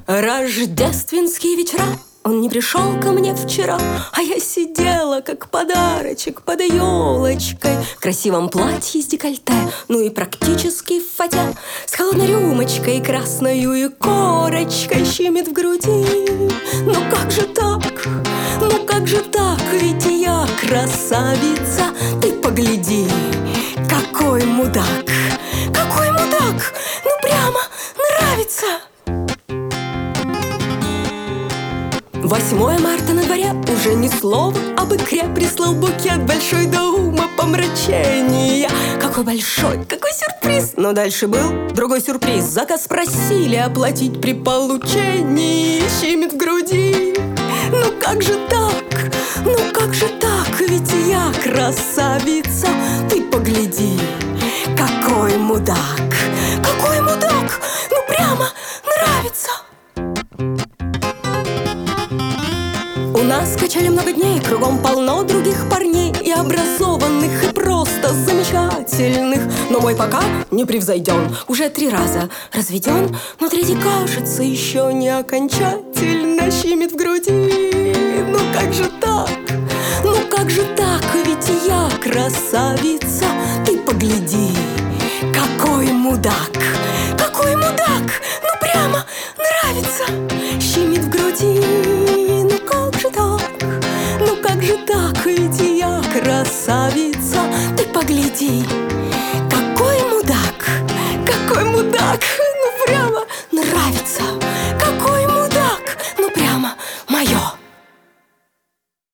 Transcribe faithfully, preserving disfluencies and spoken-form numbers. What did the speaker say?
Рождественские вечера, он не пришел ко мне вчера, а я сидела, как подарочек, под елочкой, в красивом платье с декольте, ну и практически в фате, с холодной рюмочкой и красною и корочкой щемит в груди. Ну как же так? Ну как же так? Ведь я красавица. Ты погляди, какой мудак, какой мудак, ну прямо нравится. Восьмое марта на дворе, уже ни слова об икре. Прислал букет большой до ума помрачения. Какой большой, какой сюрприз! Но дальше был другой сюрприз. Заказ просили оплатить при получении. Щемит в груди. Ну как же так? Ну как же так? Ведь я красавица. Ты погляди, какой мудак, какой мудак, ну прямо нравится. У нас качали много дней, кругом полно других парней, и образованных, и просто замечательных. Но мой пока не превзойден, уже три раза разведен, но третий, кажется, еще не окончательно щемит в груди. Ну как же так? Ну как же так? Ведь я красавица. Ты погляди, какой мудак, какой мудак, ну прямо нравится. Щемит в груди. Ну как же так, ведь я красавица. Ты погляди,